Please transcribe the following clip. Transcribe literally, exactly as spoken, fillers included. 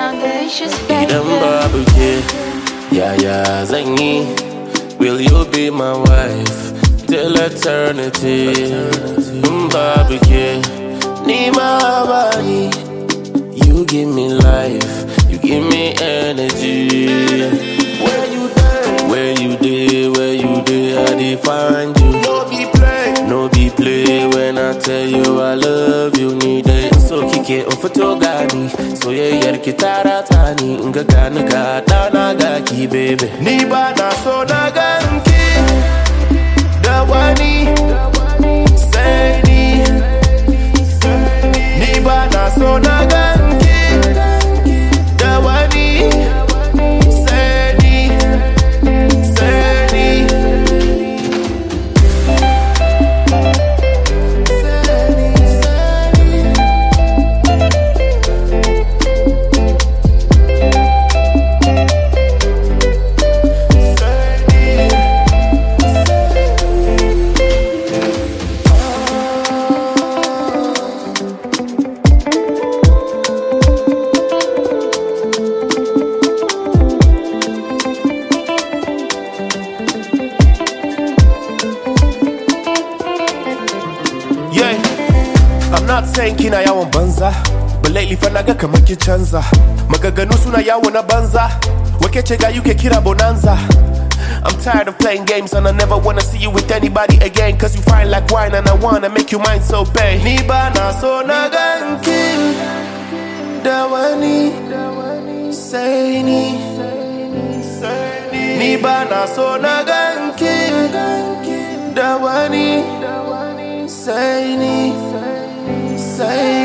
Idan babu ke, yaya zan yi? Will you be my wife till eternity? In babu ke, ni ma bani. You give me life, you give me energy. Where you dey? Where you dey? Where you dey? I dey find you. No be play, no be play. When I tell you I love you, ni dai so kike in fito gani. Soyayyar ki tara tani, in ga gani ga dana ga ki baby. Ni ba na so na ganki da wani sai ni. Ni ba na so na ganki da wani sai ni, sai ni. I'm not saying kina yawon banza, but lately fa naga kamar ki canza. Magaganu suna yawo na banza, wake ce ga yuke kira bonanza. I'm tired of playing games and I never wanna see you with anybody again. Cause you fine like wine and I wanna make you mine, so babe. Ni ba na so na ganki da wani sai ni. Ni ba na so na ganki da wani sai ni. Say